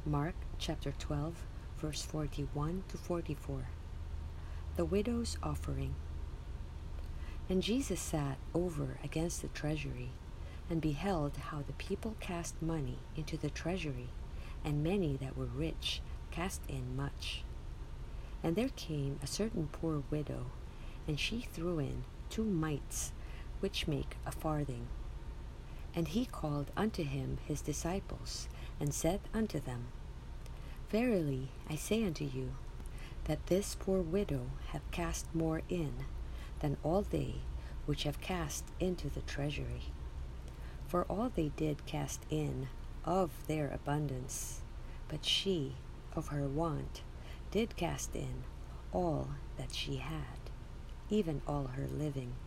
Mark chapter 12, verse 41 to 44. The widow's offering. And Jesus sat over against the treasury, and beheld how the people cast money into the treasury, and many that were rich cast in much. And there came a certain poor widow, and she threw in 2 mites, which make a farthing. And he called unto him his disciples, and said unto them, Verily I say unto you, that this poor widow hath cast more in than all they which have cast into the treasury. For all they did cast in of their abundance, but she of her want did cast in all that she had, even all her living.